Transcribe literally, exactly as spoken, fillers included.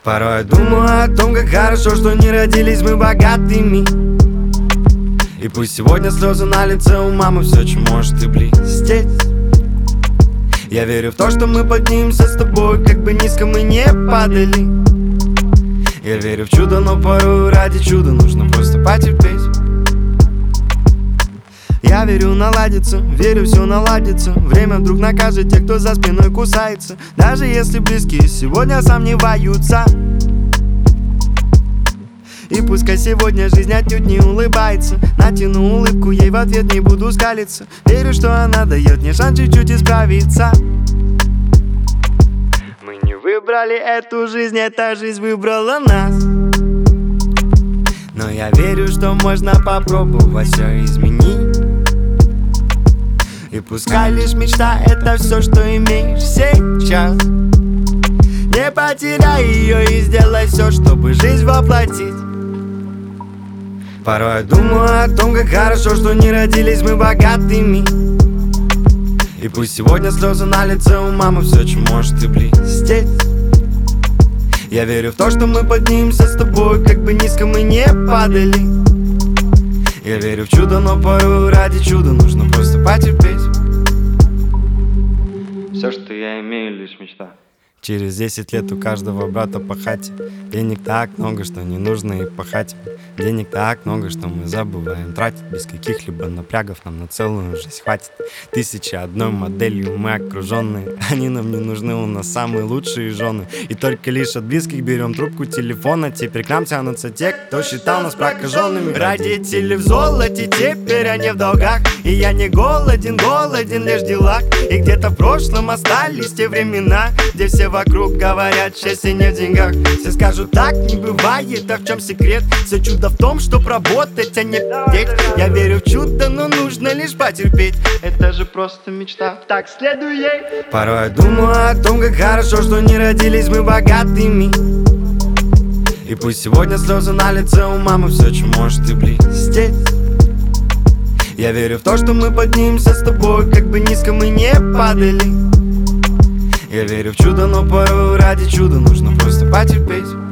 Порой я думаю о том, как хорошо, что не родились мы богатыми. И пусть сегодня слезы на лице у мамы, все, чем может и блестеть. Я верю в то, что мы поднимемся с тобой, как бы низко мы не падали. Я верю в чудо, но порой ради чуда нужно просто потерпеть. Я верю, наладится, верю, все наладится. Время вдруг накажет тех, кто за спиной кусается. Даже если близкие сегодня сомневаются. И пускай сегодня жизнь отнюдь не улыбается, натяну улыбку, ей в ответ не буду скалиться. Верю, что она дает мне шанс чуть-чуть исправиться. Мы не выбрали эту жизнь, эта жизнь выбрала нас. Но я верю, что можно попробовать все изменить. И пускай лишь мечта — это все, что имеешь сейчас. Не потеряй ее и сделай все, чтобы жизнь воплотить. Порой я думаю о том, как хорошо, что не родились мы богатыми. И пусть сегодня слезы на лице у мамы, все, чем может и блестеть. Я верю в то, что мы поднимемся с тобой, как бы низко мы не падали. Я верю в чудо, но порой ради чуда нужно просто потерпеть. Все, что я имею, лишь мечта. Через десять лет у каждого брата по хате. Денег так много, что не нужно и пахать. Денег так много, что мы забываем тратить. Без каких-либо напрягов нам на целую жизнь хватит. Тысячи одной моделью мы окруженные. Они нам не нужны, у нас самые лучшие жены. И только лишь от близких берем трубку телефона. Теперь к нам тянутся те, кто считал нас прокаженными. Родители в золоте, теперь они в долгах. И я не голоден, голоден лишь в делах. И где-то в прошлом остались те времена, где все вокруг говорят, счастье не в деньгах. Все скажут, так не бывает, а в чем секрет? Все чудо в том, чтоб работать, а не петь. Я верю в чудо, но нужно лишь потерпеть. Это же просто мечта, так следуй ей. Порой я думаю о том, как хорошо, что не родились мы богатыми. И пусть сегодня слезы на лице у мамы, все, чем может и блестеть. Я верю в то, что мы поднимемся с тобой, как бы низко мы не падали. Я верю в чудо, но порой ради чуда нужно просто потерпеть.